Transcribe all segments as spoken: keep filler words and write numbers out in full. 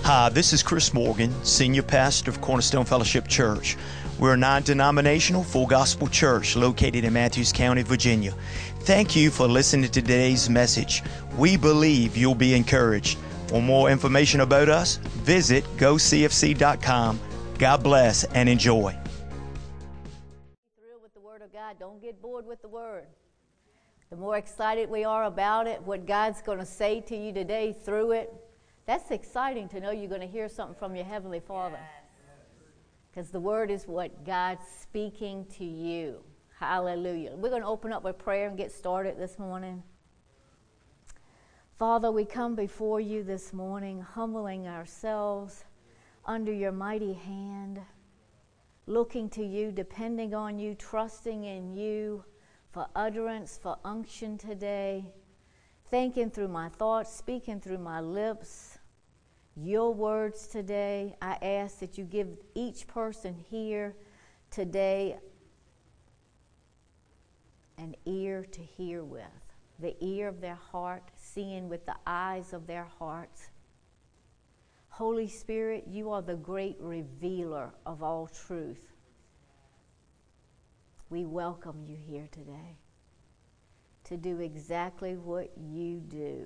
Hi, this is Chris Morgan, Senior Pastor of Cornerstone Fellowship Church. We're a non-denominational, full gospel church located in Matthews County, Virginia. Thank you for listening to today's message. We believe you'll be encouraged. For more information about us, visit go c f c dot com. God bless and enjoy. Thrilled with the Word of God. Don't get bored with the Word. The more excited we are about it, what God's going to say to you today through it, that's exciting to know you're going to hear something from your Heavenly Father. Because the Word is what God's speaking to you. Hallelujah. We're going to open up with prayer and get started this morning. Father, we come before you this morning, humbling ourselves under your mighty hand, looking to you, depending on you, trusting in you for utterance, for unction today, thinking through my thoughts, speaking through my lips, your words today. I ask that you give each person here today an ear to hear with, the ear of their heart, seeing with the eyes of their hearts. Holy Spirit, you are the great revealer of all truth. We welcome you here today to do exactly what you do.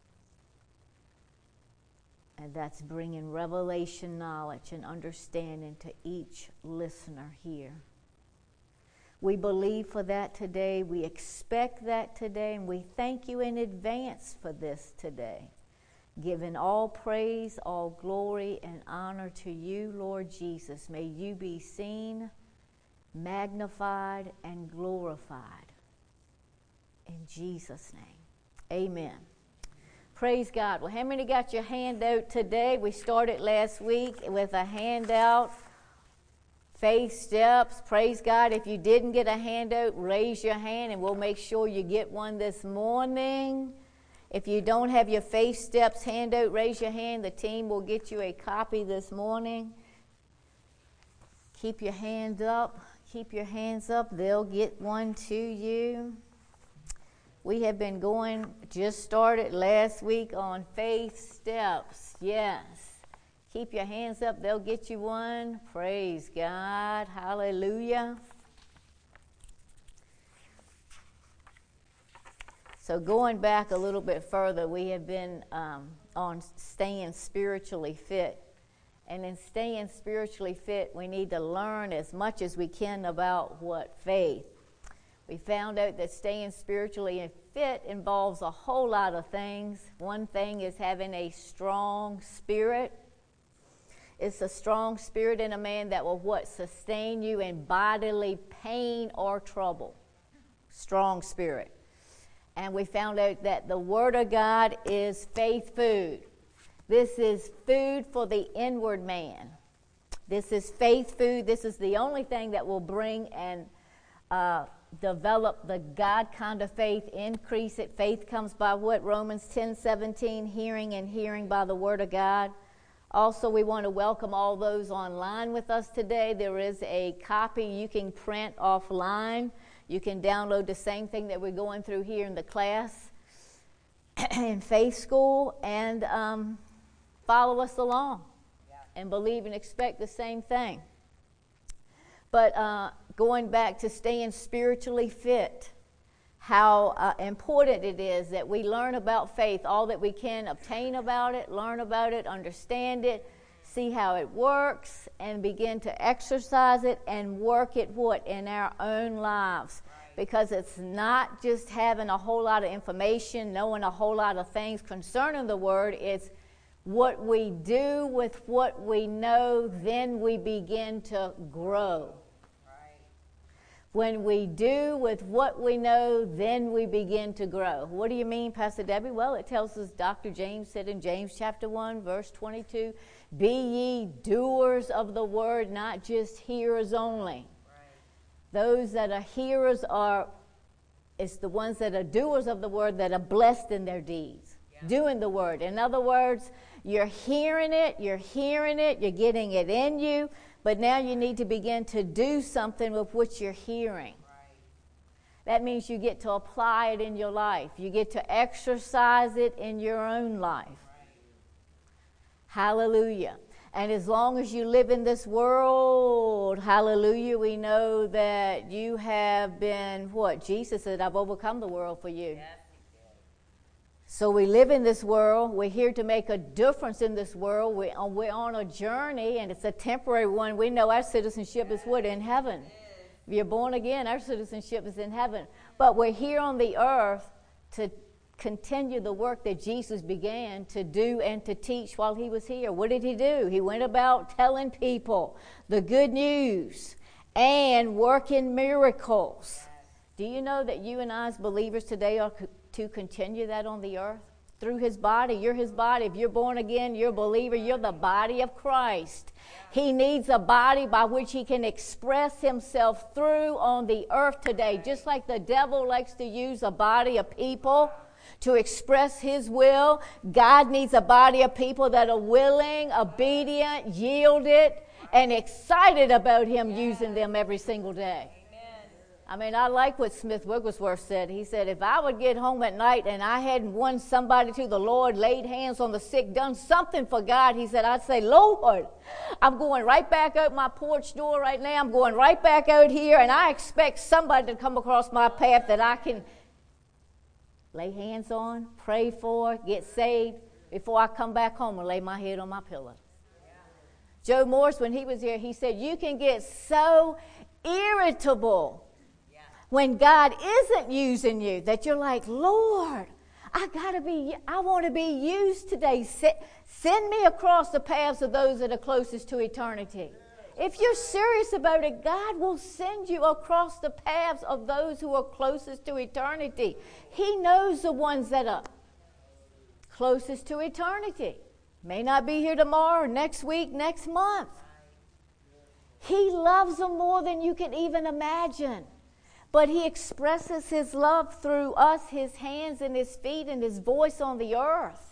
And that's bringing revelation, knowledge, and understanding to each listener here. We believe for that today. We expect that today. And we thank you in advance for this today. Giving all praise, all glory, and honor to you, Lord Jesus. May you be seen, magnified, and glorified. In Jesus' name, amen. Praise God. Well, how many got your handout today? We started last week with a handout, faith steps. Praise God. If you didn't get a handout, raise your hand and we'll make sure you get one this morning. If you don't have your faith steps handout, raise your hand. The team will get you a copy this morning. Keep your hands up. Keep your hands up. They'll get one to you. We have been going, just started last week on faith steps. Yes. Keep your hands up. They'll get you one. Praise God. Hallelujah. So going back a little bit further, we have been um, on staying spiritually fit. And in staying spiritually fit, we need to learn as much as we can about what faith. We found out that staying spiritually fit involves a whole lot of things. One thing is having a strong spirit. It's a strong spirit in a man that will what? Sustain you in bodily pain or trouble. Strong spirit. And we found out that the Word of God is faith food. This is food for the inward man. This is faith food. This is the only thing that will bring and uh, develop the God kind of faith, increase it. Faith comes by what? Romans ten seventeen, hearing and hearing by the Word of God. Also, we want to welcome all those online with us today. There is a copy you can print offline. You can download the same thing that we're going through here in the class in Faith School and um, follow us along yeah. and believe and expect the same thing. But uh, going back to staying spiritually fit, how uh, important it is that we learn about faith, all that we can obtain about it, learn about it, understand it, see how it works, and begin to exercise it and work it what? In our own lives. Right. Because it's not just having a whole lot of information, knowing a whole lot of things concerning the Word. It's what we do with what we know, then we begin to grow. When we do with what we know, then we begin to grow. What do you mean, Pastor Debbie? Well, it tells us, Doctor James said in James chapter one, verse twenty-two, be ye doers of the word, not just hearers only. Right. Those that are hearers are, it's the ones that are doers of the word that are blessed in their deeds, yeah. doing the word. In other words, you're hearing it, you're hearing it, you're getting it in you, but now you need to begin to do something with what you're hearing. Right. That means you get to apply it in your life. You get to exercise it in your own life. Right. Hallelujah. And as long as you live in this world, hallelujah, we know that you have been, what? Jesus said, I've overcome the world for you. Yes. So we live in this world. We're here to make a difference in this world. We're on, we're on a journey, and it's a temporary one. We know our citizenship is what? In heaven. If you're born again, our citizenship is in heaven. But we're here on the earth to continue the work that Jesus began to do and to teach while he was here. What did he do? He went about telling people the good news and working miracles. Do you know that you and I as believers today are co- to continue that on the earth? Through his body. You're his body. If you're born again, you're a believer. You're the body of Christ. He needs a body by which he can express himself through on the earth today. Just like the devil likes to use a body of people to express his will, God needs a body of people that are willing, obedient, yielded, and excited about him using them every single day. I mean, I like what Smith Wigglesworth said. He said, if I would get home at night and I hadn't won somebody to the Lord, laid hands on the sick, done something for God, he said, I'd say, Lord, I'm going right back out my porch door right now. I'm going right back out here, and I expect somebody to come across my path that I can lay hands on, pray for, get saved before I come back home and lay my head on my pillow. Yeah. Joe Morris, when he was here, he said, you can get so irritable when God isn't using you, that you're like, Lord, I gotta be, I want to be used today. Send me across the paths of those that are closest to eternity. If you're serious about it, God will send you across the paths of those who are closest to eternity. He knows the ones that are closest to eternity. May not be here tomorrow, next week, next month. He loves them more than you can even imagine. But he expresses his love through us, his hands and his feet and his voice on the earth.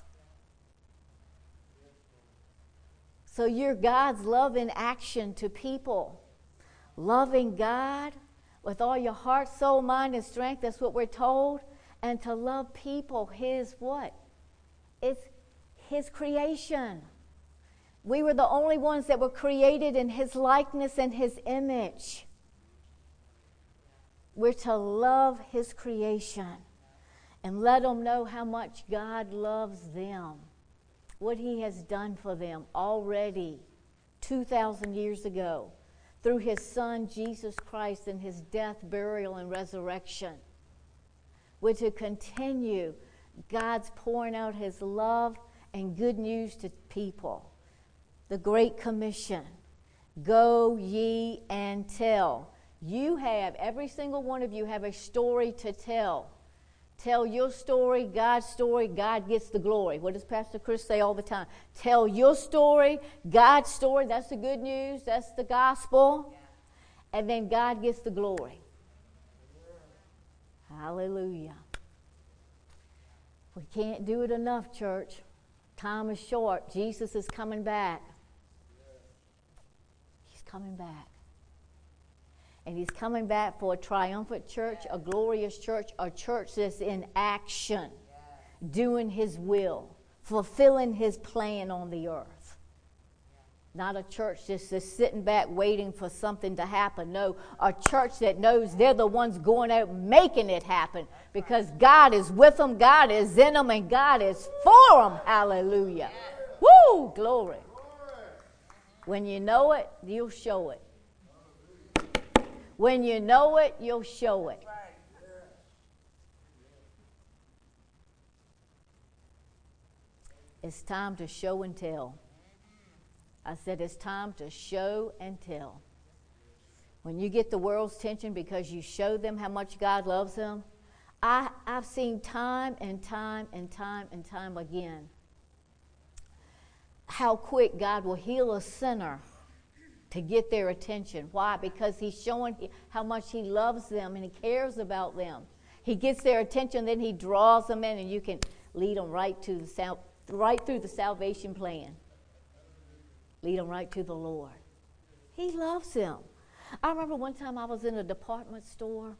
So you're God's love in action to people. Loving God with all your heart, soul, mind, and strength. That's what we're told. And to love people, his what? It's his creation. We were the only ones that were created in his likeness and his image. We're to love his creation and let them know how much God loves them, what he has done for them already two thousand years ago through his son Jesus Christ and his death, burial, and resurrection. We're to continue God's pouring out his love and good news to people. The Great Commission, go ye and tell. You have, every single one of you have a story to tell. Tell your story, God's story, God gets the glory. What does Pastor Chris say all the time? Tell your story, God's story, that's the good news, that's the gospel, and then God gets the glory. Hallelujah. We can't do it enough, church. Time is short. Jesus is coming back. He's coming back. And he's coming back for a triumphant church, a glorious church, a church that's in action, doing his will, fulfilling his plan on the earth. Not a church just, just sitting back waiting for something to happen. No, a church that knows they're the ones going out making it happen because God is with them, God is in them, and God is for them. Hallelujah. Woo! Glory. When you know it, you'll show it. When you know it, you'll show it. It's time to show and tell. I said it's time to show and tell. When you get the world's attention because you show them how much God loves them, I, I've seen time and time and time and time again how quick God will heal a sinner to get their attention. Why? Because he's showing how much he loves them and he cares about them. He gets their attention, then he draws them in, and you can lead them right to the sal- right through the salvation plan. Lead them right to the Lord. He loves them. I remember one time I was in a department store,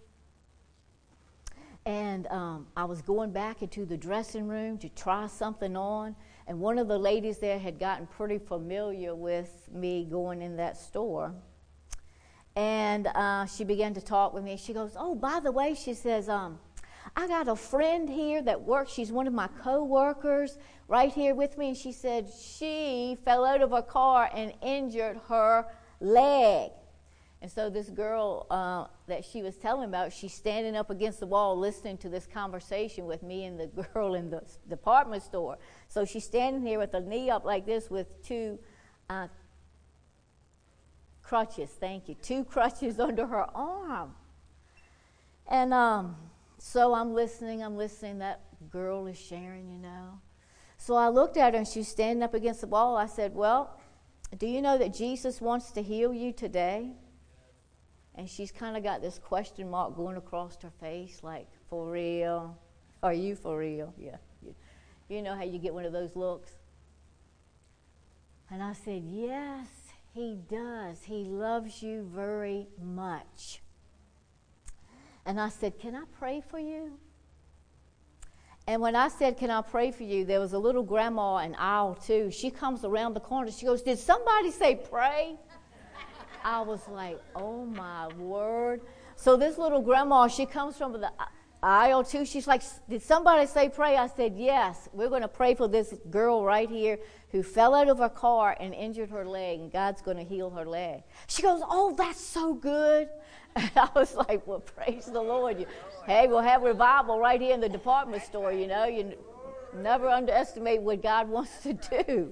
and um, I was going back into the dressing room to try something on, And one of the ladies there had gotten pretty familiar with me going in that store. And uh, she began to talk with me. She goes, oh, by the way, she says, um, I got a friend here that works. She's one of my co-workers right here with me. And she said she fell out of her car and injured her leg. And so this girl uh, that she was telling about, she's standing up against the wall listening to this conversation with me and the girl in the department store. So she's standing here with her knee up like this with two uh, crutches, thank you, two crutches under her arm. And um, so I'm listening, I'm listening. That girl is sharing, you know. So I looked at her and she's standing up against the wall. I said, well, do you know that Jesus wants to heal you today? And she's kind of got this question mark going across her face, like, for real? Are you for real? Yeah. You, you know how you get one of those looks? And I said, yes, he does. He loves you very much. And I said, can I pray for you? And when I said, can I pray for you, there was a little grandma in aisle two. She comes around the corner. She goes, did somebody say pray? I was like, oh, my word. So this little grandma, she comes from the aisle two. She's like, did somebody say pray? I said, yes. We're going to pray for this girl right here who fell out of her car and injured her leg, and God's going to heal her leg. She goes, oh, that's so good. And I was like, well, praise the Lord. You, hey, we'll have revival right here in the department store, you know. You never underestimate what God wants to do.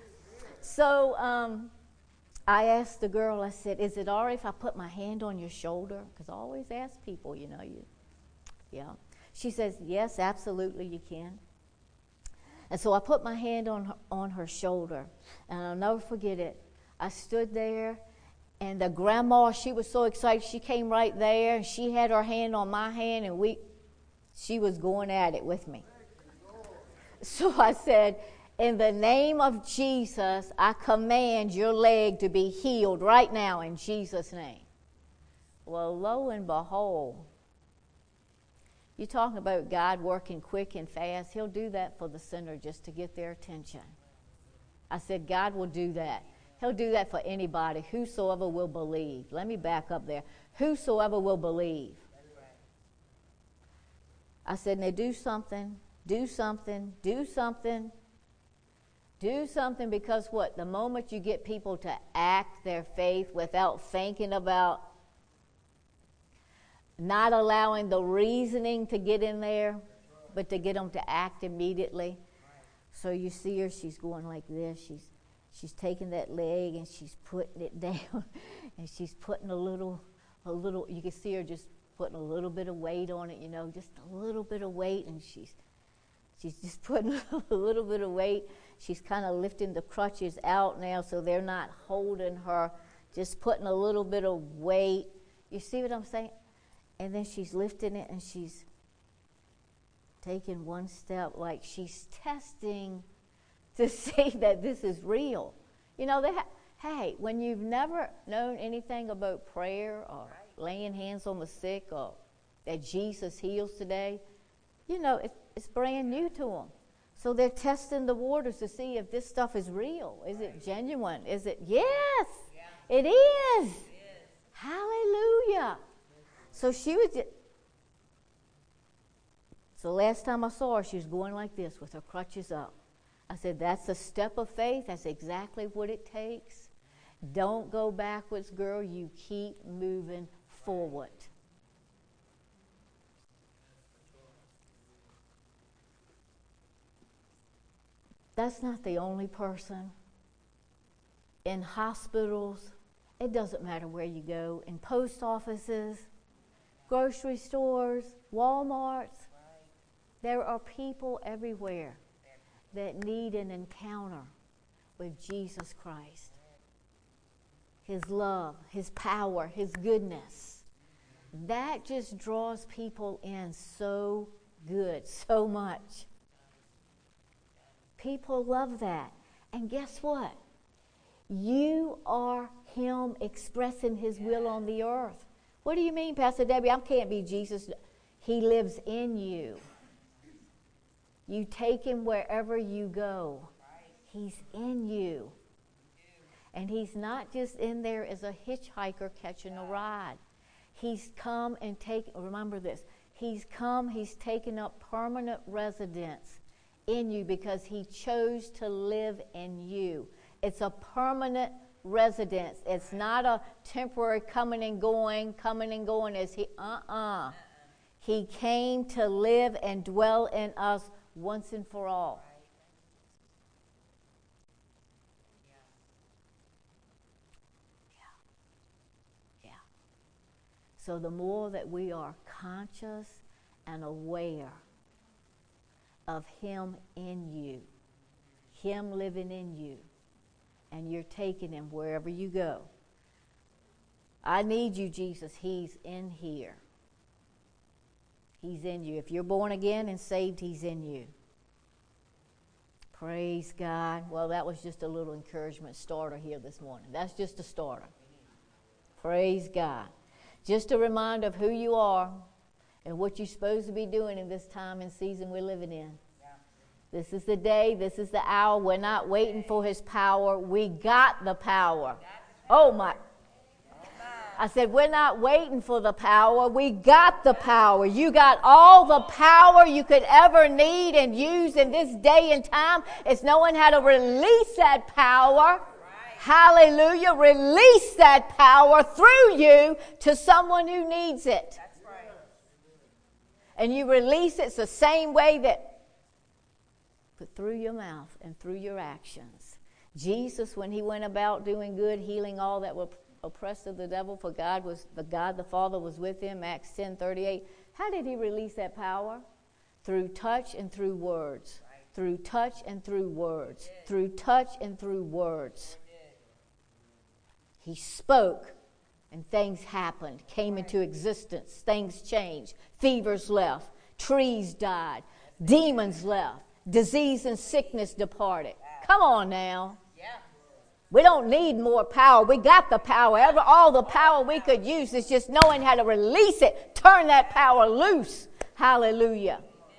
So, um... I asked the girl, I said, is it all right if I put my hand on your shoulder? Because I always ask people, you know, you, yeah. She says, yes, absolutely, you can. And so I put my hand on her, on her shoulder, and I'll never forget it. I stood there, and the grandma, she was so excited. She came right there, and she had her hand on my hand, and we, she was going at it with me. So I said, in the name of Jesus, I command your leg to be healed right now in Jesus' name. Well, lo and behold, you're talking about God working quick and fast. He'll do that for the sinner just to get their attention. I said, God will do that. He'll do that for anybody, whosoever will believe. Let me back up there. Whosoever will believe. I said, now do something, do something, do something. Do something, because what? The moment you get people to act their faith without thinking about, not allowing the reasoning to get in there, but to get them to act immediately. So you see her, she's going like this. She's she's taking that leg and she's putting it down, and she's putting a little, a little. You can see her just putting a little bit of weight on it, you know, just a little bit of weight, and she's she's just putting a little bit of weight. She's kind of lifting the crutches out now so they're not holding her, just putting a little bit of weight. You see what I'm saying? And then she's lifting it and she's taking one step like she's testing to see that this is real. You know, they ha- hey, when you've never known anything about prayer or laying hands on the sick or that Jesus heals today, you know, it, it's brand new to them. So they're testing the waters to see if this stuff is real. Is it genuine? Is it? Yes, yeah. It is. It is. Hallelujah. So she was just, so last time I saw her, she was going like this with her crutches up. I said, that's a step of faith. That's exactly what it takes. Don't go backwards, girl. You keep moving forward. That's not the only person. In hospitals, it doesn't matter where you go. In post offices, grocery stores, Walmarts, there are people everywhere that need an encounter with Jesus Christ. His love, His power, His goodness. That just draws people in so good, so much. People love that. And guess what? You are Him expressing His will on the earth. What do you mean, Pastor Debbie? I can't be Jesus. He lives in you. You take Him wherever you go. He's in you. And he's not just in there as a hitchhiker catching a ride. He's come and taken, remember this, he's come, he's taken up permanent residence in you because he chose to live in you. It's a permanent residence. It's not a temporary coming and going, coming and going as he, uh-uh. He came to live and dwell in us once and for all. Yeah. Yeah. So the more that we are conscious and aware of him in you, him living in you, and you're taking him wherever you go. I need you, Jesus. He's in here. He's in you. If you're born again and saved, he's in you. Praise God. Well, that was just a little encouragement starter here this morning. That's just a starter. Praise God. Just a reminder of who you are and what you're supposed to be doing in this time and season we're living in. This is the day. This is the hour. We're not waiting for his power. We got the power. Oh, my. I said, we're not waiting for the power. We got the power. You got all the power you could ever need and use in this day and time. It's knowing how to release that power. Hallelujah. Release that power through you to someone who needs it. And you release it the same way that but through your mouth and through your actions. Jesus, when he went about doing good, healing all that were oppressed of the devil, for God was the God the Father was with him, Acts ten thirty-eight. How did he release that power? Through touch and through words. Right. Through touch and through words. Through touch and through words. He spoke and things happened, came into existence. Things changed. Fevers left. Trees died. Demons left. Disease and sickness departed. Come on now. We don't need more power. We got the power. Ever, all the power we could use is just knowing how to release it. Turn that power loose. Hallelujah.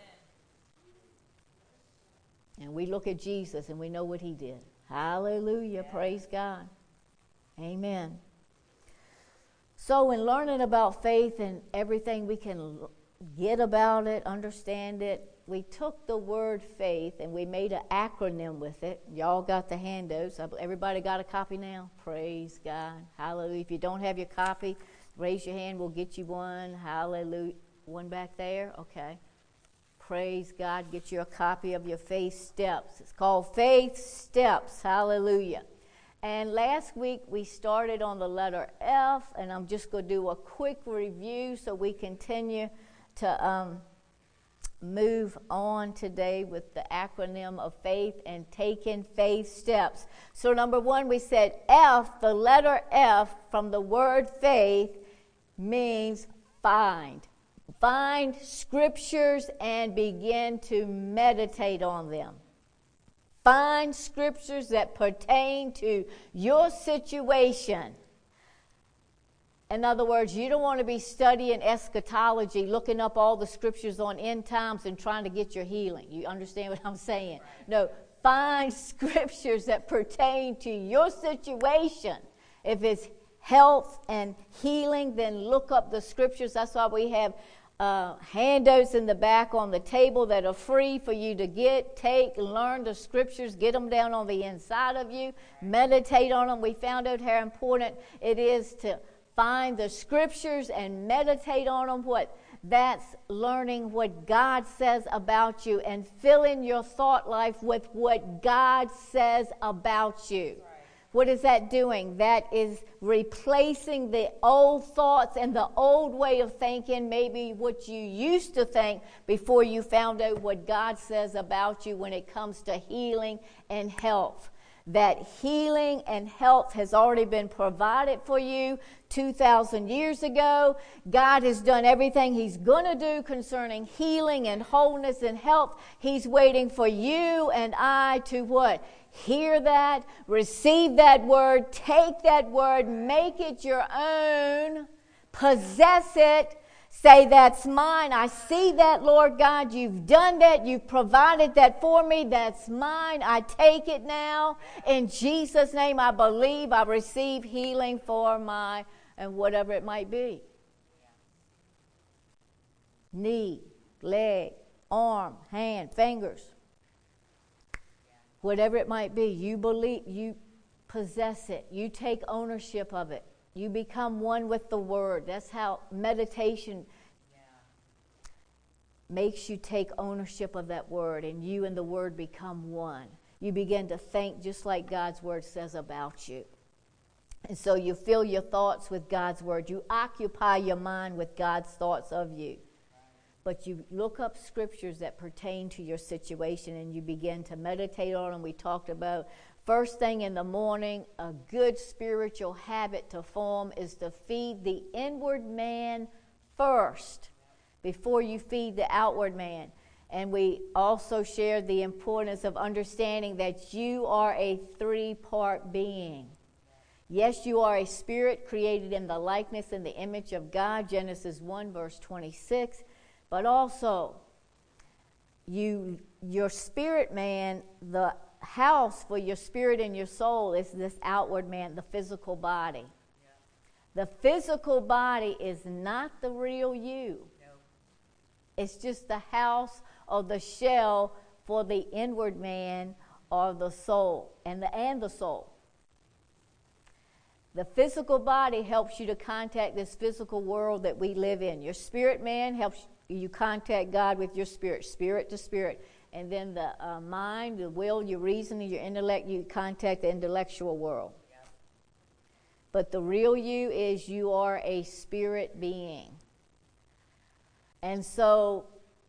And we look at Jesus and we know what he did. Hallelujah. Praise God. Amen. So in learning about faith and everything we can get about it, understand it, we took the word faith and we made an acronym with it. Y'all got the handouts. Everybody got a copy now? Praise God. Hallelujah. If you don't have your copy, raise your hand. We'll get you one. Hallelujah. One back there? Okay. Praise God. Get you a copy of your faith steps. It's called Faith Steps. Hallelujah. And last week we started on the letter F, and I'm just going to do a quick review so we continue to um, move on today with the acronym of faith and taking faith steps. So number one, we said F, the letter F from the word faith means find. Find scriptures and begin to meditate on them. Find scriptures that pertain to your situation. In other words, you don't want to be studying eschatology, looking up all the scriptures on end times and trying to get your healing. You understand what I'm saying? No, find scriptures that pertain to your situation. If it's health and healing, then look up the scriptures. That's why we have uh, handouts in the back on the table that are free for you to get, take, learn the scriptures, get them down on the inside of you, meditate on them. We found out how important it is to find the scriptures and meditate on them. What? That's learning what God says about you and filling your thought life with what God says about you. Right. What is that doing? That is replacing the old thoughts and the old way of thinking, maybe what you used to think before you found out what God says about you when it comes to healing and health. That healing and health has already been provided for you two thousand years ago. God has done everything he's going to do concerning healing and wholeness and health. He's waiting for you and I to what? Hear that, receive that word, take that word, make it your own, possess it, Say, that's mine. I see that, Lord God. You've done that. You've provided that for me. That's mine. I take it now. In Jesus' name, I believe I receive healing for my, and whatever it might be. Knee, leg, arm, hand, fingers. Whatever it might be, you believe, you possess it. You take ownership of it. You become one with the Word. That's how meditation yeah. makes you take ownership of that Word, and you and the Word become one. You begin to think just like God's Word says about you. And so you fill your thoughts with God's Word. You occupy your mind with God's thoughts of you. But you look up scriptures that pertain to your situation, and you begin to meditate on them. We talked about first thing in the morning, a good spiritual habit to form is to feed the inward man first before you feed the outward man. And we also shared the importance of understanding that you are a three-part being. Yes, you are a spirit created in the likeness and the image of God, Genesis one, verse twenty-six. But also, you, your spirit man, the house for your spirit and your soul is this outward man, the physical body. Yeah. The physical body is not the real you. No. It's just the house or the shell for the inward man or the soul and the and the soul. The physical body helps you to contact this physical world that we live in. Your spirit man helps you contact God with your spirit, spirit to spirit. And then the uh, mind, the will, your reason, and your intellect, you contact the intellectual world. Yeah. But the real you is you are a spirit being. And so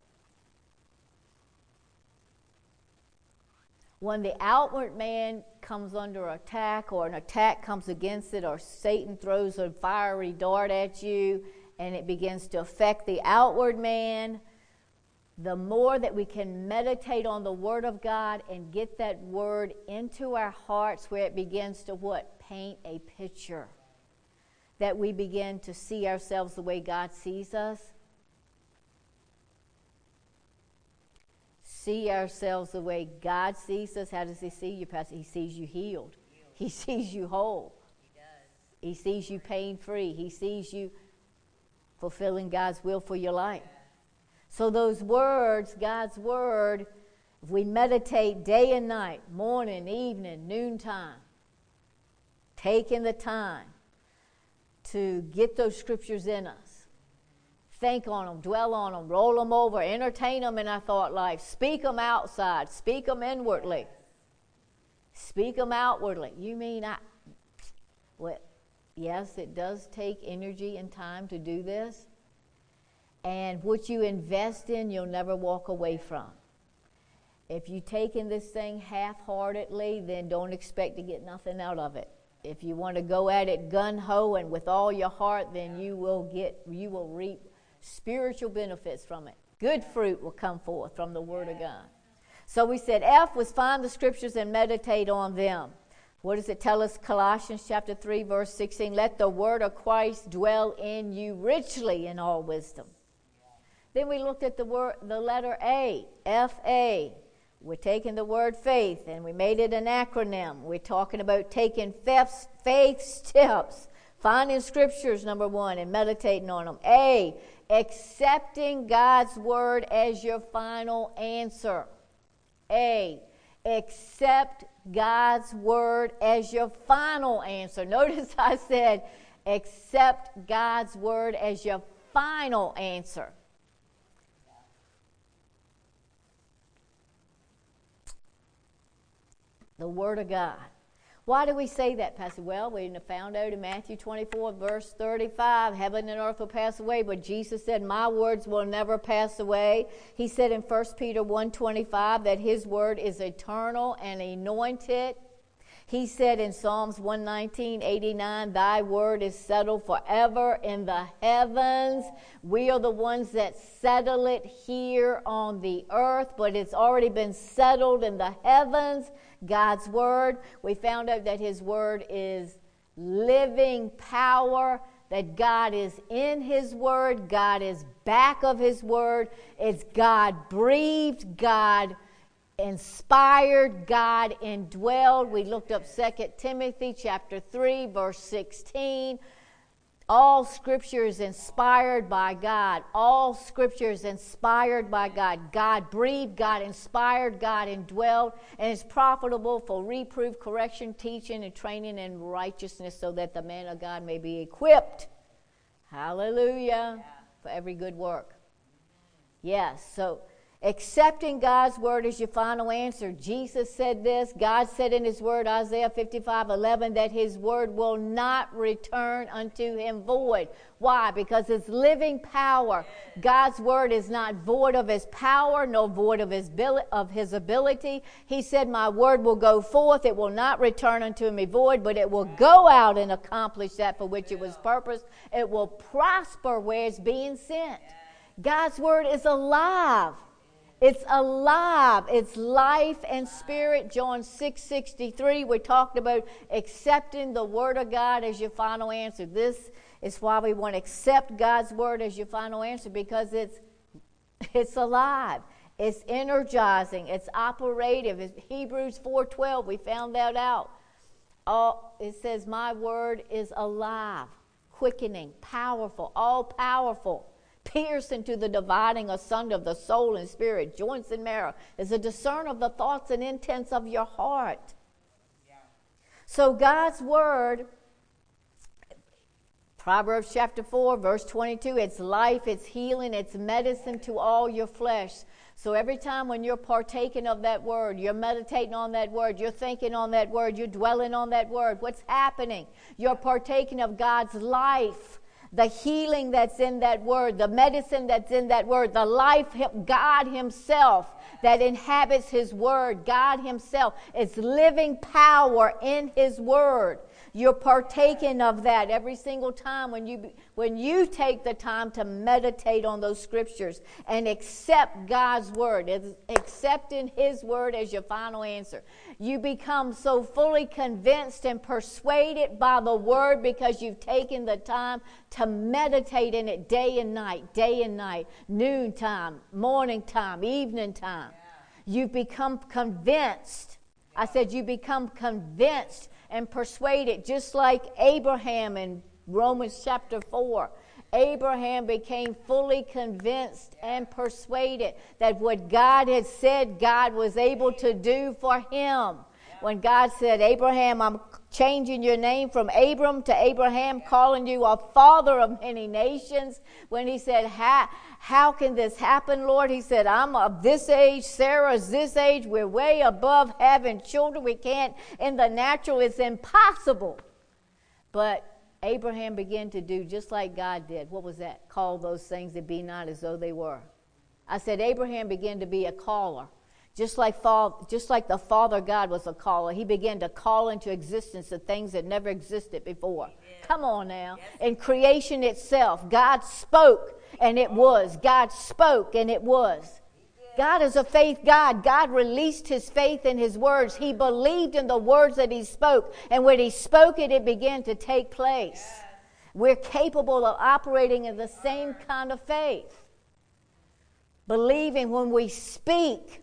when the outward man comes under attack, or an attack comes against it, or Satan throws a fiery dart at you, and it begins to affect the outward man, the more that we can meditate on the Word of God and get that Word into our hearts, where it begins to what? Paint a picture. That we begin to see ourselves the way God sees us. See ourselves the way God sees us. How does He see you, Pastor? He sees you healed. He sees you whole. He does. He sees you pain-free. He sees you fulfilling God's will for your life. So those words, God's Word, if we meditate day and night, morning, evening, noontime, taking the time to get those scriptures in us, think on them, dwell on them, roll them over, entertain them in our thought life, speak them outside, speak them inwardly, speak them outwardly. You mean I, well, yes, it does take energy and time to do this. And what you invest in, you'll never walk away from. If you take in this thing half-heartedly, then don't expect to get nothing out of it. If you want to go at it gun-ho and with all your heart, then you will get, you will reap spiritual benefits from it. Good fruit will come forth from the Word of God. So we said F was find the scriptures and meditate on them. What does it tell us? Colossians chapter three, verse sixteen. Let the word of Christ dwell in you richly in all wisdom. Then we looked at the word, the letter A, F A. We're taking the word faith, and we made it an acronym. We're talking about taking faith, faith steps, finding scriptures, number one, and meditating on them. A, accepting God's word as your final answer. A, accept God's word as your final answer. Notice I said, accept God's word as your final answer. The Word of God. Why do we say that, Pastor? Well, we found out in Matthew twenty-four, verse thirty-five, heaven and earth will pass away, but Jesus said, my words will never pass away. He said in First Peter one twenty-five that His word is eternal and anointed. He said in Psalms one nineteen, eighty-nine, thy word is settled forever in the heavens. We are the ones that settle it here on the earth, but it's already been settled in the heavens. God's word. We found out that His word is living power, that God is in His Word, God is back of His Word, it's God breathed, God inspired, God indwelled. We looked up Second Timothy chapter three, verse sixteen. All Scripture is inspired by God. All Scripture is inspired by God. God breathed, God inspired, God indwelled, and is profitable for reproof, correction, teaching, and training in righteousness, so that the man of God may be equipped. Hallelujah. Yeah. For every good work. Yes, so accepting God's word is your final answer. Jesus said this. God said in His word, Isaiah fifty-five eleven, that His word will not return unto Him void. Why? Because it's living power. God's word is not void of His power, nor void of His, of his ability. He said, my word will go forth. It will not return unto me void, but it will go out and accomplish that for which it was purposed. It will prosper where it's being sent. God's word is alive. It's alive. It's life and spirit. John six sixty-three, we talked about accepting the word of God as your final answer. This is why we want to accept God's word as your final answer, because it's it's alive. It's energizing. It's operative. It's Hebrews four twelve, we found that out. All, it says, my word is alive, quickening, powerful, all powerful, piercing to the dividing asunder of the soul and spirit, joints and marrow, is a discerner of the thoughts and intents of your heart. Yeah. So God's word, Proverbs chapter four, verse twenty-two, it's life, it's healing, it's medicine to all your flesh. So every time when you're partaking of that word, you're meditating on that word, you're thinking on that word, you're dwelling on that word, what's happening? You're partaking of God's life. The healing that's in that word, the medicine that's in that word, the life, God Himself that inhabits His word, God Himself, it's living power in His word. You're partaking of that every single time when you when you take the time to meditate on those scriptures and accept God's word, accepting His word as your final answer. You become so fully convinced and persuaded by the word because you've taken the time to meditate in it day and night, day and night, noon time, morning time, evening time. Yeah. You've become convinced. Yeah. I said you become convinced and persuaded, just like Abraham in Romans chapter four. Abraham became fully convinced and persuaded that what God had said God was able to do for him. When God said, Abraham, I'm changing your name from Abram to Abraham, calling you a father of many nations. When He said, how, how can this happen, Lord? He said, I'm of this age, Sarah's this age, we're way above having children. We can't, in the natural, it's impossible. But Abraham began to do just like God did. What was that? Call those things that be not as though they were. I said Abraham began to be a caller. Just like, just like the Father God was a caller, He began to call into existence the things that never existed before. Yeah. Come on now. Yes. In creation itself, God spoke and it was. God spoke and it was. God is a faith God. God released His faith in His words. He believed in the words that He spoke. And when He spoke it, it began to take place. Yes. We're capable of operating in the same kind of faith. Believing when we speak.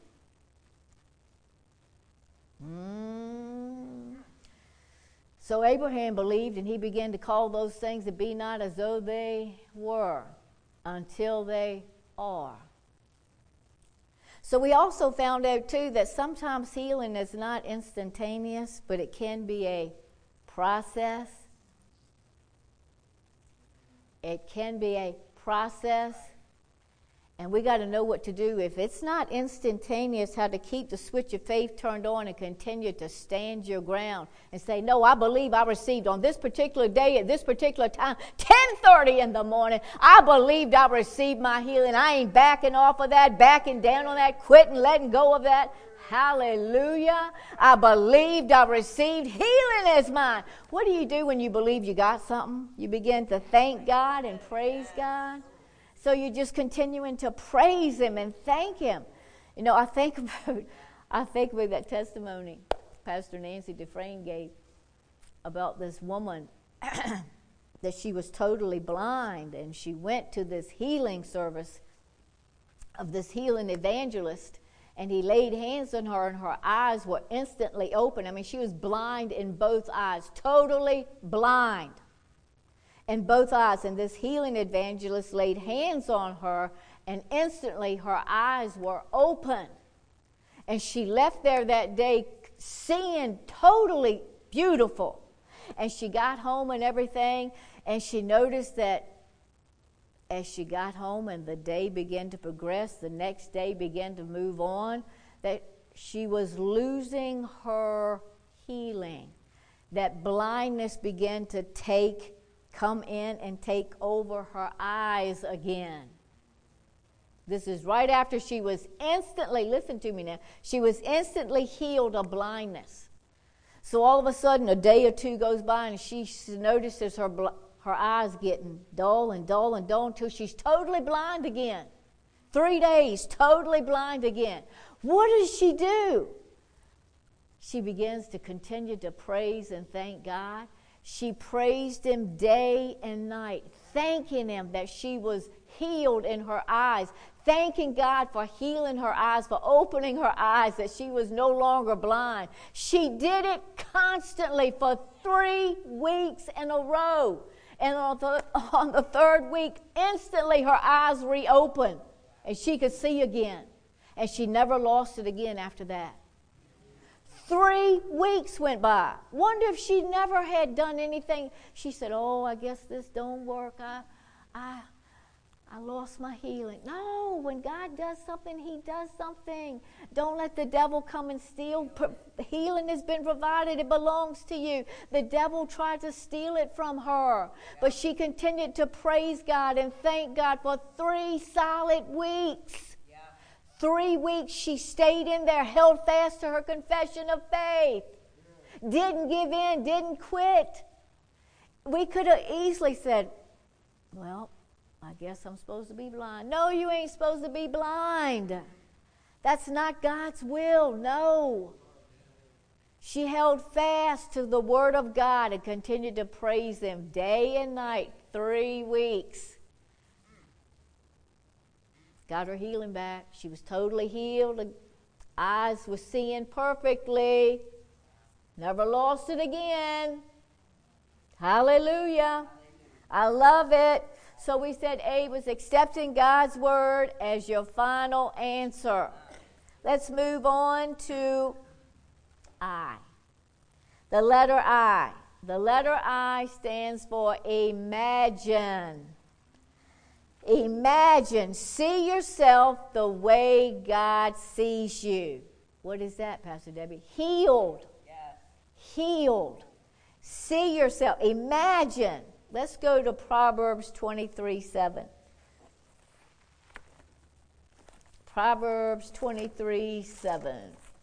Mm. So Abraham believed, and he began to call those things that be not as though they were, until they are. So we also found out too that sometimes healing is not instantaneous, but it can be a process. It can be a process. And we got to know what to do. If it's not instantaneous, how to keep the switch of faith turned on and continue to stand your ground and say, no, I believe I received on this particular day at this particular time, ten thirty in the morning, I believed I received my healing. I ain't backing off of that, backing down on that, quitting, letting go of that. Hallelujah. I believed I received healing as mine. What do you do when you believe you got something? You begin to thank God and praise God. So you're just continuing to praise Him and thank Him. You know, I think about, I think about that testimony Pastor Nancy Dufresne gave about this woman that she was totally blind, and she went to this healing service of this healing evangelist, and he laid hands on her, and her eyes were instantly open. I mean, she was blind in both eyes, totally blind in both eyes. And this healing evangelist laid hands on her, and instantly her eyes were open. And she left there that day seeing totally beautiful. And she got home and everything, and she noticed that as she got home and the day began to progress, the next day began to move on, that she was losing her healing. That blindness began to take, come in and take over her eyes again. This is right after she was instantly, listen to me now, she was instantly healed of blindness. So all of a sudden, a day or two goes by, and she notices her bl- her eyes getting dull and dull and dull until she's totally blind again. Three days, totally blind again. What does she do? She begins to continue to praise and thank God. She praised Him day and night, thanking Him that she was healed in her eyes, thanking God for healing her eyes, for opening her eyes, that she was no longer blind. She did it constantly for three weeks in a row. And on the, on the third week, instantly her eyes reopened, and she could see again. And she never lost it again after that. Three weeks went by. Wonder if she never had done anything. She said, oh, I guess this don't work. I, I, I lost my healing. No, when God does something, He does something. Don't let the devil come and steal. Healing has been provided. It belongs to you. The devil tried to steal it from her. But she continued to praise God and thank God for three solid weeks. Yeah. Three weeks she stayed in there, held fast to her confession of faith. Yeah. Didn't give in, didn't quit. We could have easily said, well, I guess I'm supposed to be blind. No, you ain't supposed to be blind. That's not God's will. No. She held fast to the Word of God and continued to praise Him day and night, three weeks. Got her healing back. She was totally healed. The eyes were seeing perfectly. Never lost it again. Hallelujah. I love it. So we said A was accepting God's word as your final answer. Let's move on to I. The letter I. The letter I stands for imagine. Imagine. See yourself the way God sees you. What is that, Pastor Debbie? Healed. Yes. Healed. See yourself. Imagine. Let's go to Proverbs twenty-three seven. Proverbs twenty-three seven.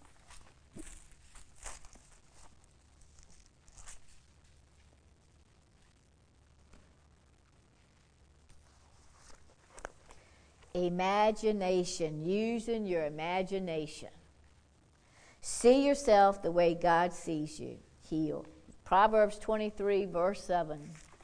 Imagination, using your imagination. See yourself the way God sees you. Healed. Proverbs twenty-three, verse seven.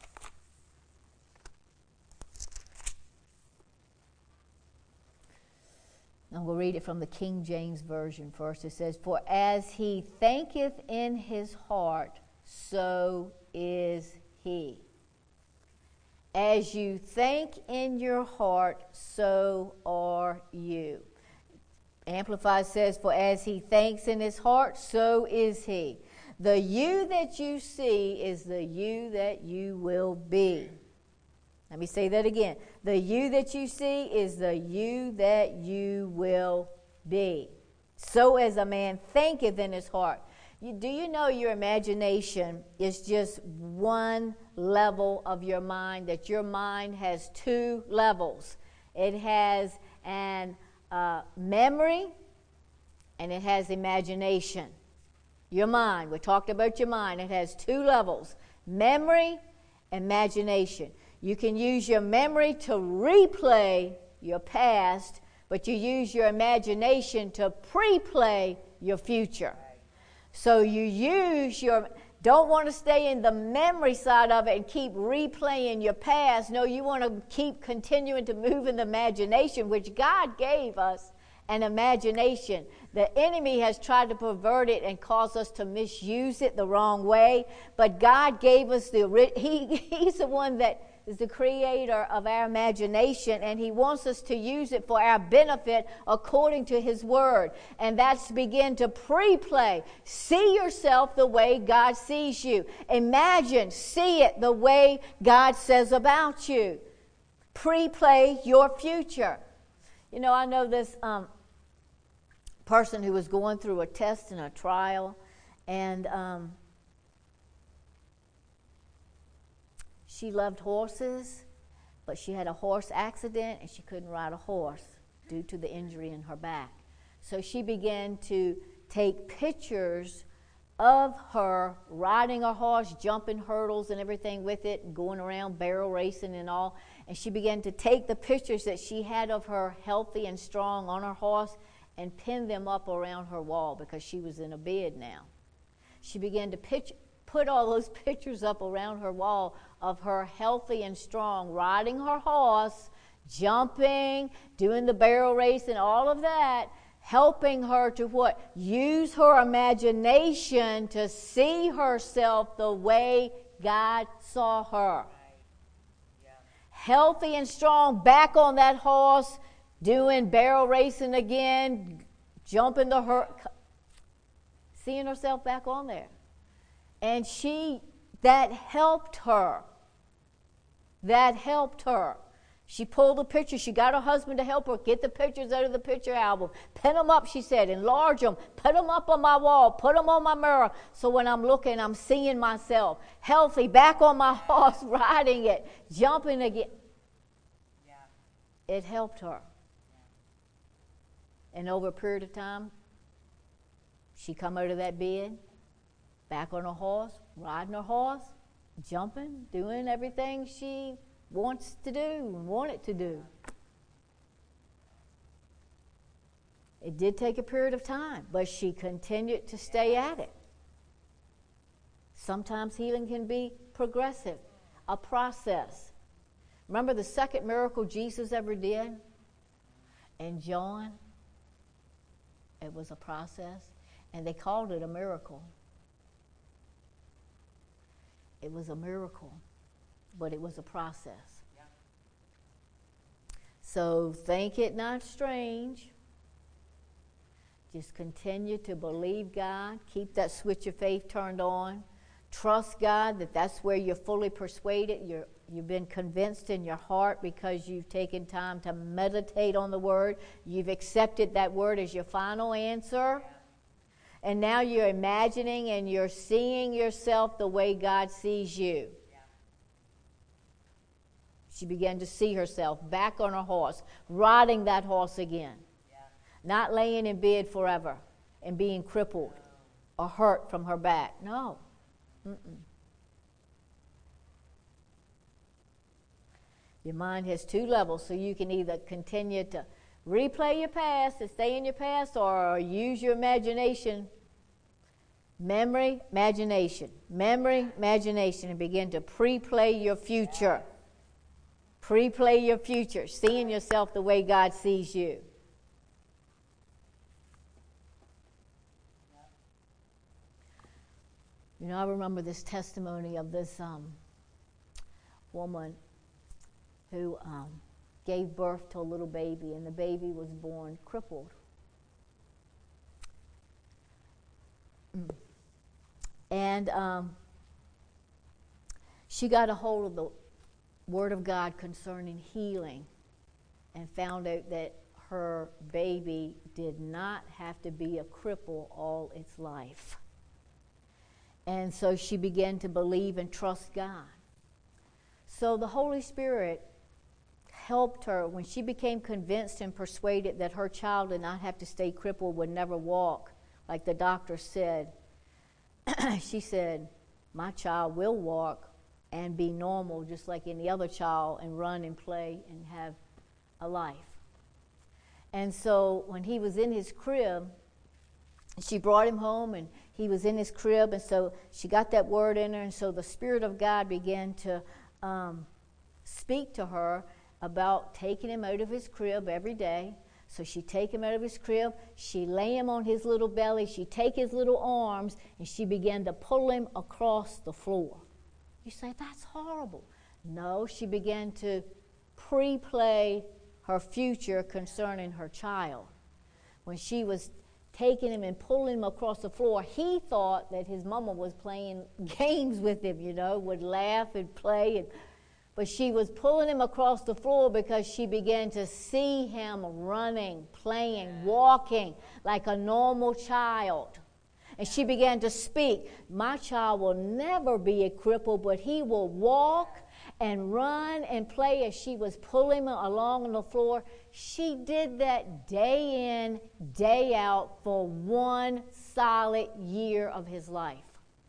And we'll read it from the King James Version first. It says, for as he thinketh in his heart, so is he. As you think in your heart, so are you. Amplified says, for as he thinks in his heart, so is he. The you that you see is the you that you will be. Let me say that again. The you that you see is the you that you will be. So as a man thinketh in his heart. You, do you know your imagination is just one level of your mind, that your mind has two levels? It has an uh, memory and it has imagination. Your mind, we talked about your mind. It has two levels, memory, imagination. You can use your memory to replay your past, but you use your imagination to pre-play your future. So you use your don't want to stay in the memory side of it and keep replaying your past. No, you want to keep continuing to move in the imagination, which God gave us an imagination. The enemy has tried to pervert it and cause us to misuse it the wrong way. But God gave us the, he, he's the one that is the creator of our imagination, and he wants us to use it for our benefit according to his word. And that's begin to pre-play. See yourself the way God sees you. Imagine, see it the way God says about you. Pre-play your future. You know, I know this um, person who was going through a test and a trial, and um, she loved horses, but she had a horse accident and she couldn't ride a horse due to the injury in her back. So she began to take pictures of her riding a horse, jumping hurdles and everything with it, and going around barrel racing and all. And she began to take the pictures that she had of her healthy and strong on her horse and pin them up around her wall because she was in a bed now. She began to pitch, put all those pictures up around her wall of her healthy and strong, riding her horse, jumping, doing the barrel race and all of that, helping her to what? Use her imagination to see herself the way God saw her. Yeah. Healthy and strong, back on that horse, doing barrel racing again, jumping the her, seeing herself back on there. And she, that helped her. That helped her. She pulled the pictures. She got her husband to help her get the pictures out of the picture album. Pin them up, she said. Enlarge them. Put them up on my wall. Put them on my mirror. So when I'm looking, I'm seeing myself. Healthy, back on my horse, riding it, jumping again. Yeah. It helped her. Yeah. And over a period of time, she come out of that bed, back on her horse, riding her horse, jumping, doing everything she wants to do and wanted to do. It did take a period of time, but she continued to stay at it. Sometimes healing can be progressive, a process. Remember the second miracle Jesus ever did in John? It was a process, and they called it a miracle. It was a miracle, but it was a process. Yeah. So think it not strange. Just continue to believe God. Keep that switch of faith turned on. Trust God that that's where you're fully persuaded. You're, you've been convinced in your heart because you've taken time to meditate on the Word. You've accepted that Word as your final answer. Yeah. And now you're imagining and you're seeing yourself the way God sees you. Yeah. She began to see herself back on her horse, riding that horse again. Yeah. Not laying in bed forever and being crippled no. or hurt from her back. No. Mm-mm. Your mind has two levels, so you can either continue to replay your past and stay in your past, or use your imagination. Memory, imagination. Memory, imagination. And begin to pre-play your future. Pre-play your future. Seeing yourself the way God sees you. You know, I remember this testimony of this um, woman who um, gave birth to a little baby, and the baby was born crippled. Mm. And um, she got a hold of the Word of God concerning healing and found out that her baby did not have to be a cripple all its life. And so she began to believe and trust God. So the Holy Spirit helped her when she became convinced and persuaded that her child did not have to stay crippled, would never walk, like the doctor said. She said, my child will walk and be normal just like any other child and run and play and have a life. And so when he was in his crib, She brought him home, and he was in his crib, and so she got that word in her, and so the Spirit of God began to um, speak to her about taking him out of his crib every day. So she'd take him out of his crib, she'd lay him on his little belly, she'd take his little arms, and she began to pull him across the floor. You say, that's horrible. No, she began to pre-play her future concerning her child. When she was taking him and pulling him across the floor, he thought that his mama was playing games with him, you know, would laugh and play. And, but she was pulling him across the floor because she began to see him running, playing, walking like a normal child. And she began to speak, my child will never be a cripple, but he will walk and run and play. As she was pulling him along on the floor, she did that day in, day out for one solid year of his life.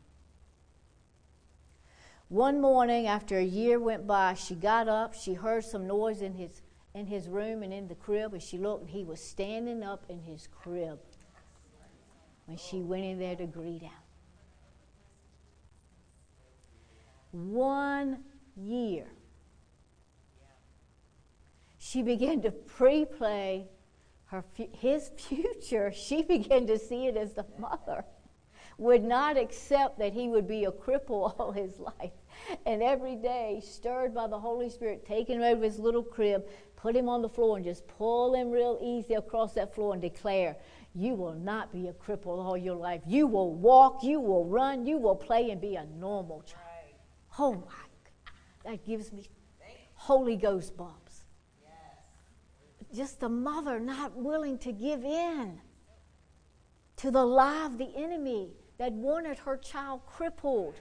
One morning, after a year went by, she got up, she heard some noise in his, in his room and in the crib, and she looked, and he was standing up in his crib when she went in there to greet him. One year. She began to pre-play her his future. She began to see it as the mother would not accept that he would be a cripple all his life. And every day, stirred by the Holy Spirit, taking him out of his little crib, put him on the floor and just pull him real easy across that floor and declare, you will not be a cripple all your life. You will walk, you will run, you will play and be a normal child. Oh my God, that gives me Holy Ghost bumps. Yes. Just the mother not willing to give in to the lie of the enemy that wanted her child crippled.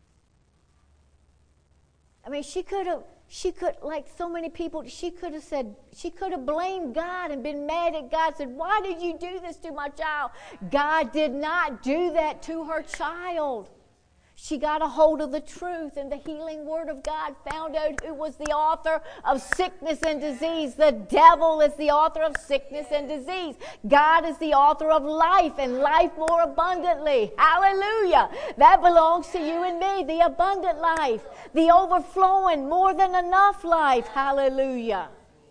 I mean, she could have, she could, like so many people, she could have said, she could have blamed God and been mad at God, said, why did you do this to my child? God did not do that to her child. She got a hold of the truth and the healing word of God, found out who was the author of sickness and disease. The devil is the author of sickness and disease. God is the author of life and life more abundantly. Hallelujah. That belongs to you and me, the abundant life, the overflowing, more than enough life. Hallelujah.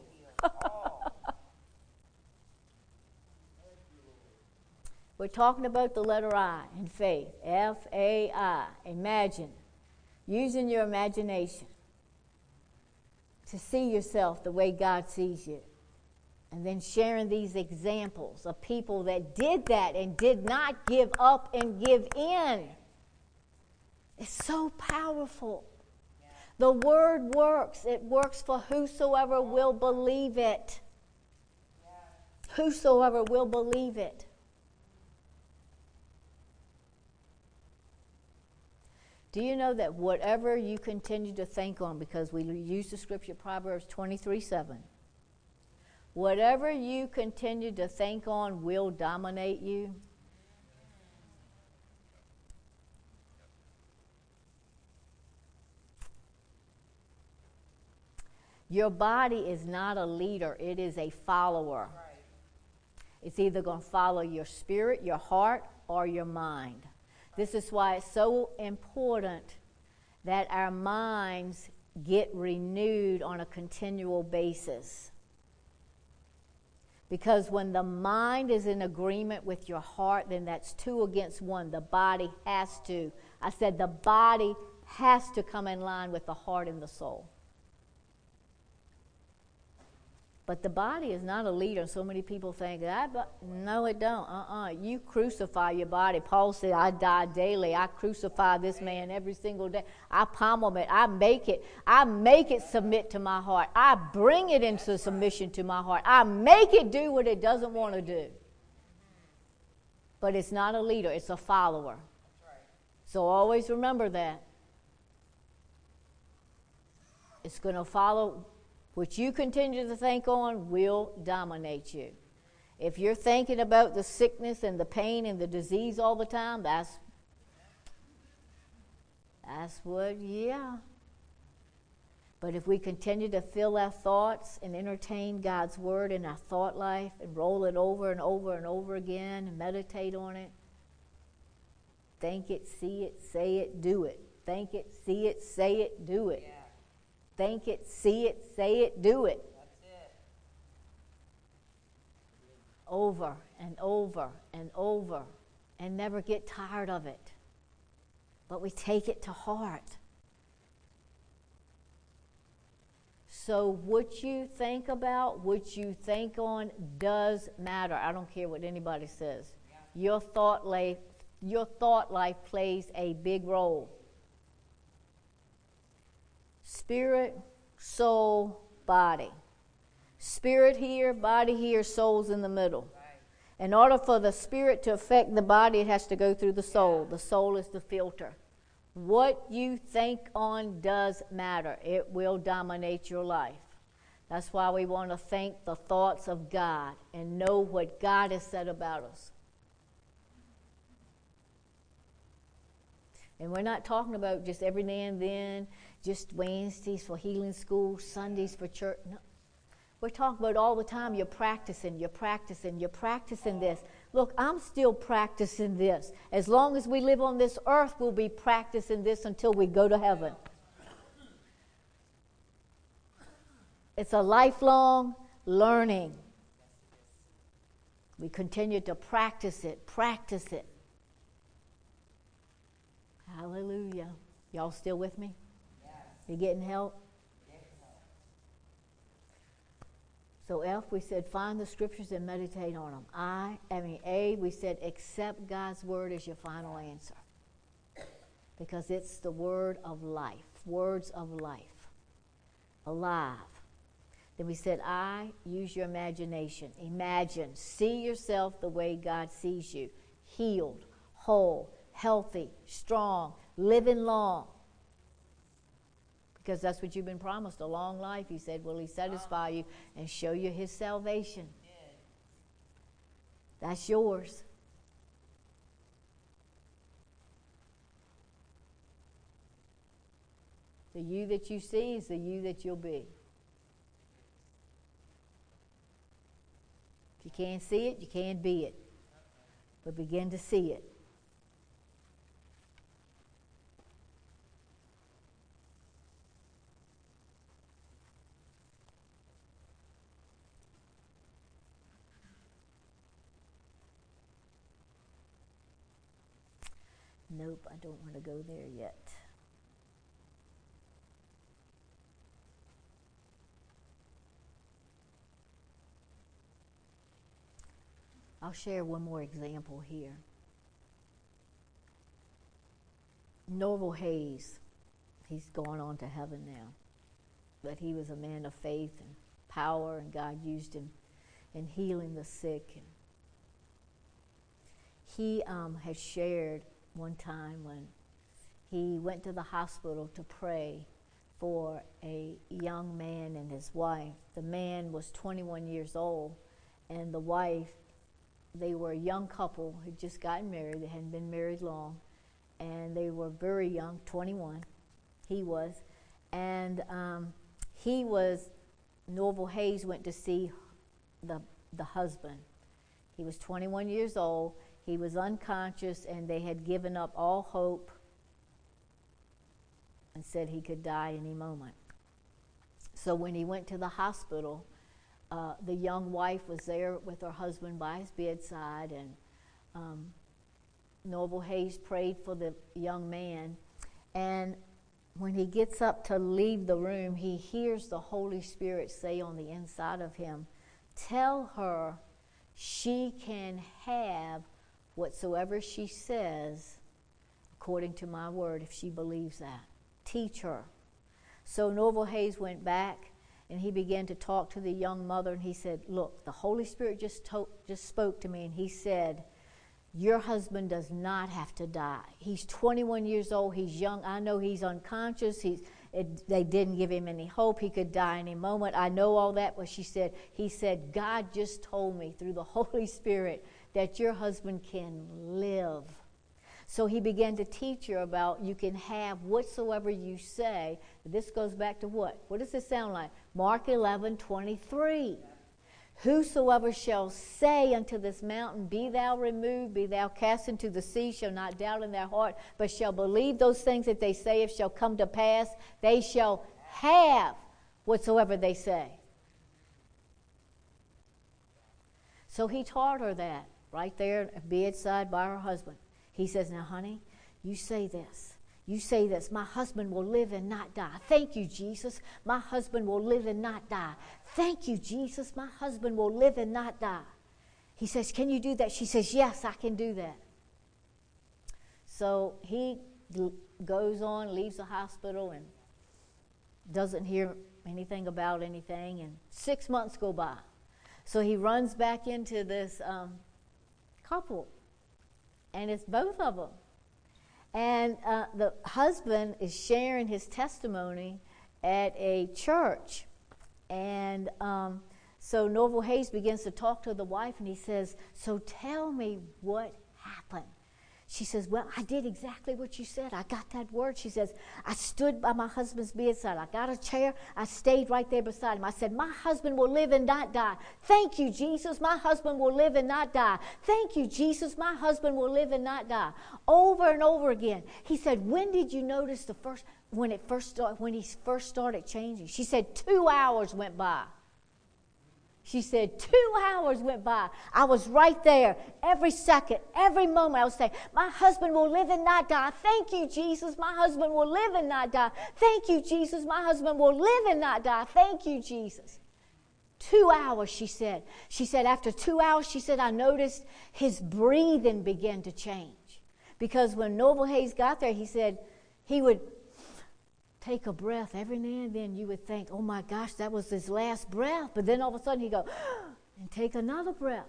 We're talking about the letter I in faith, F A I. Imagine, using your imagination to see yourself the way God sees you. And then sharing these examples of people that did that and did not give up and give in. It's so powerful. The word works. It works for whosoever will believe it. Whosoever will believe it. Do you know that whatever you continue to think on, because we use the scripture Proverbs twenty-three seven, whatever you continue to think on will dominate you? Your body is not a leader, it is a follower. It's either going to follow your spirit, your heart, or your mind. This is why it's so important that our minds get renewed on a continual basis. Because when the mind is in agreement with your heart, then that's two against one. The body has to. I said the body has to come in line with the heart and the soul. But the body is not a leader. So many people think that, but no, it don't. Uh-uh. You crucify your body. Paul said, I die daily. I crucify this man every single day. I pommel it. I make it. I make it submit to my heart. I bring it into submission to my heart. I make it do what it doesn't want to do. But it's not a leader. It's a follower. So always remember that. It's going to follow. What you continue to think on will dominate you. If you're thinking about the sickness and the pain and the disease all the time, that's, that's what, yeah. But if we continue to fill our thoughts and entertain God's word in our thought life and roll it over and over and over again and meditate on it, think it, see it, say it, do it. Think it, see it, say it, do it. Yeah. Think it, see it, say it, do it. That's it. Over and over and over, and never get tired of it. But we take it to heart. So what you think about, what you think on, does matter. I don't care what anybody says. Yeah. Your thought life, your thought life plays a big role. Spirit, soul, body. Spirit here, body here, soul's in the middle. Right. In order for the spirit to affect the body, it has to go through the soul. The soul is the filter. What you think on does matter. It will dominate your life. That's why we want to think the thoughts of God and know what God has said about us. And we're not talking about just every now and then, just Wednesdays for healing school, Sundays for church. No. We're talking about all the time. You're practicing, you're practicing, you're practicing this. Look, I'm still practicing this. As long as we live on this earth, we'll be practicing this until we go to heaven. It's a lifelong learning. We continue to practice it, practice it. Hallelujah. Y'all still with me? Yes. You getting help? So F, we said find the scriptures and meditate on them. I, I mean A, we said accept God's word as your final answer. Because it's the word of life. Words of life. Alive. Then we said I, use your imagination. Imagine. See yourself the way God sees you. Healed, whole, healthy, strong, living long. Because that's what you've been promised, a long life. He said, will he satisfy you and show you his salvation? That's yours. The you that you see is the you that you'll be. If you can't see it, you can't be it. But begin to see it. Nope, I don't want to go there yet. I'll share one more example here. Norval Hayes, he's gone on to heaven now. But he was a man of faith and power, and God used him in healing the sick. And he um, had shared one time when he went to the hospital to pray for a young man and his wife. The man was twenty-one years old, and the wife, they were a young couple who just gotten married. They hadn't been married long, and they were very young, twenty-one, he was. And um, he was, Norval Hayes went to see the, the husband. He was twenty-one years old. He was unconscious, and they had given up all hope and said he could die any moment. So when he went to the hospital, uh, the young wife was there with her husband by his bedside, and um, Norval Hayes prayed for the young man. And when he gets up to leave the room, he hears the Holy Spirit say on the inside of him, tell her she can have whatsoever she says according to my word, if she believes that. Teach her. So Norval Hayes went back, and he began to talk to the young mother, and he said, look, the Holy Spirit just to- just spoke to me, and he said, your husband does not have to die. He's twenty-one years old. He's young. I know he's unconscious. He's, it, they didn't give him any hope. He could die any moment. I know all that. But she said, he said, God just told me through the Holy Spirit that your husband can live. So he began to teach her about you can have whatsoever you say. This goes back to what? What does this sound like? Mark eleven twenty-three. Whosoever shall say unto this mountain, be thou removed, be thou cast into the sea, shall not doubt in their heart, but shall believe those things that they say, if shall come to pass, they shall have whatsoever they say. So he taught her that right there at bedside by her husband. He says, now, honey, you say this. You say this. My husband will live and not die. Thank you, Jesus. My husband will live and not die. Thank you, Jesus. My husband will live and not die. He says, can you do that? She says, yes, I can do that. So he l- goes on, leaves the hospital, and doesn't hear anything about anything. And six months go by. So he runs back into this um, couple. And it's both of them. And uh, the husband is sharing his testimony at a church. And um, so Norval Hayes begins to talk to the wife, and he says, so tell me what happened. She says, well, I did exactly what you said. I got that word. She says, I stood by my husband's bedside. I got a chair. I stayed right there beside him. I said, my husband will live and not die. Thank you, Jesus. My husband will live and not die. Thank you, Jesus. My husband will live and not die. Over and over again. He said, when did you notice the first, when it first started, when he first started changing? She said, two hours went by. She said, two hours went by. I was right there every second, every moment. I was saying, my husband will live and not die. Thank you, Jesus. My husband will live and not die. Thank you, Jesus. My husband will live and not die. Thank you, Jesus. Two hours, she said. She said, after two hours, she said, I noticed his breathing began to change. Because when Norval Hayes got there, he said he would take a breath. Every now and then you would think, oh my gosh, that was his last breath. But then all of a sudden he'd go, and take another breath.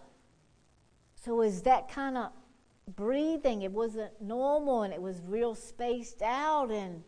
So it was that kind of breathing. It wasn't normal, and it was real spaced out. And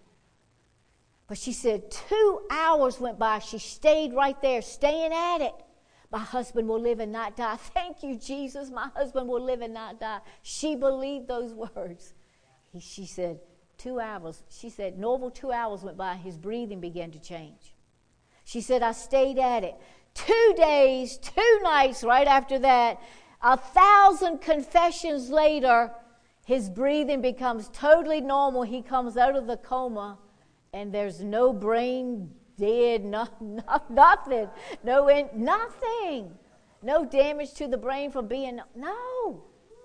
But she said two hours went by. She stayed right there, staying at it. My husband will live and not die. Thank you, Jesus. My husband will live and not die. She believed those words. He, she said, Two hours. She said, Norval, two hours went by. His breathing began to change. She said, I stayed at it. Two days, two nights right after that, a thousand confessions later, his breathing becomes totally normal. He comes out of the coma, and there's no brain dead, no, no, nothing. No, in, nothing. No damage to the brain from being, no.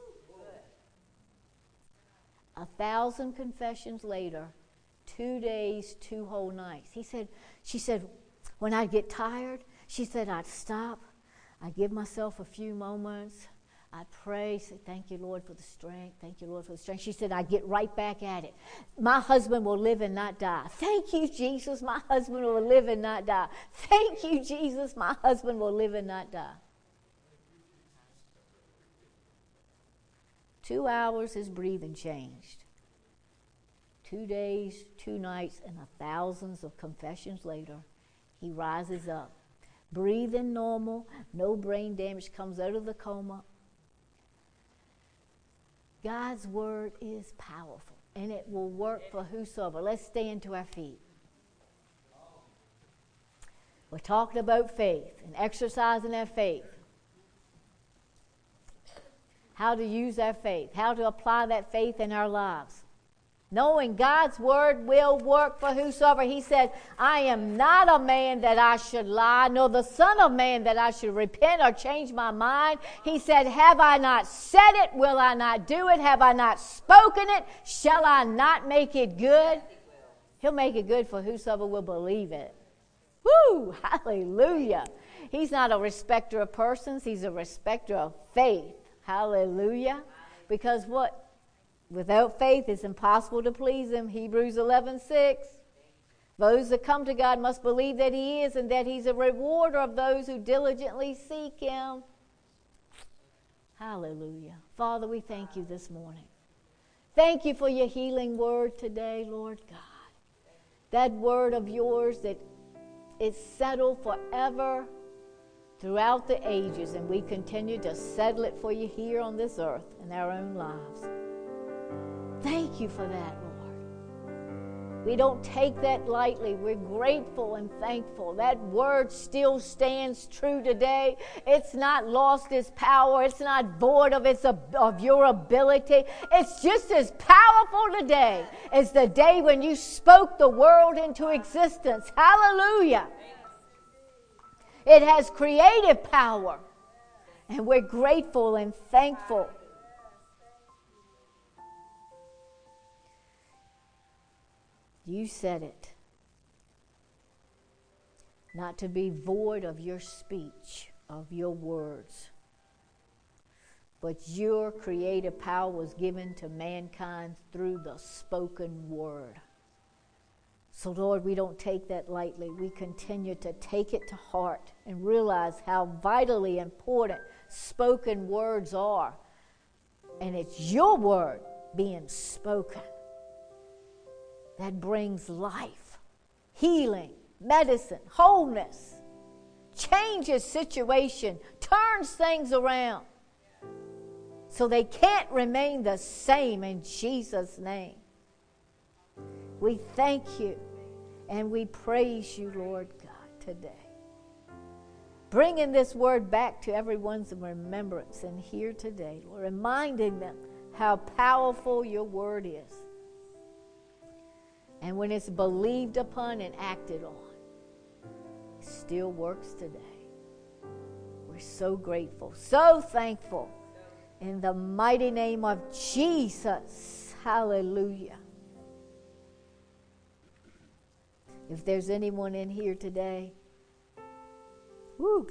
A thousand confessions later, two days, two whole nights. He said, she said, when I'd get tired, she said, I'd stop. I'd give myself a few moments. I'd pray, say, thank you, Lord, for the strength. Thank you, Lord, for the strength. She said, I'd get right back at it. My husband will live and not die. Thank you, Jesus. My husband will live and not die. Thank you, Jesus. My husband will live and not die. Two hours, his breathing changed. Two days, two nights, and a thousands of confessions later, he rises up. Breathing normal, no brain damage, comes out of the coma. God's word is powerful, and it will work for whosoever. Let's stand to our feet. We're talking about faith and exercising our faith. How to use our faith, how to apply that faith in our lives. Knowing God's word will work for whosoever. He said, I am not a man that I should lie, nor the son of man that I should repent or change my mind. He said, have I not said it? Will I not do it? Have I not spoken it? Shall I not make it good? He'll make it good for whosoever will believe it. Woo! Hallelujah. He's not a respecter of persons. He's a respecter of faith. Hallelujah. Because what? Without faith, it's impossible to please him. Hebrews eleven six. Those that come to God must believe that he is, and that he's a rewarder of those who diligently seek him. Hallelujah. Father, we thank you this morning. Thank you for your healing word today, Lord God. That word of yours that is settled forever throughout the ages, and we continue to settle it for you here on this earth in our own lives. Thank you for that, Lord. We don't take that lightly. We're grateful and thankful. That word still stands true today. It's not lost its power. It's not void of its of your ability. It's just as powerful today as the day when you spoke the world into existence. Hallelujah. It has creative power. And we're grateful and thankful. You said it. Not to be void of your speech, of your words. But your creative power was given to mankind through the spoken word. So, Lord, we don't take that lightly. We continue to take it to heart and realize how vitally important spoken words are. And it's your word being spoken that brings life, healing, medicine, wholeness, changes situation, turns things around so they can't remain the same in Jesus' name. We thank you and we praise you, Lord God, today. Bringing this word back to everyone's remembrance and here today, Lord, reminding them how powerful your word is. And when it's believed upon and acted on, it still works today. We're so grateful, so thankful. In the mighty name of Jesus, hallelujah. If there's anyone in here today, woo,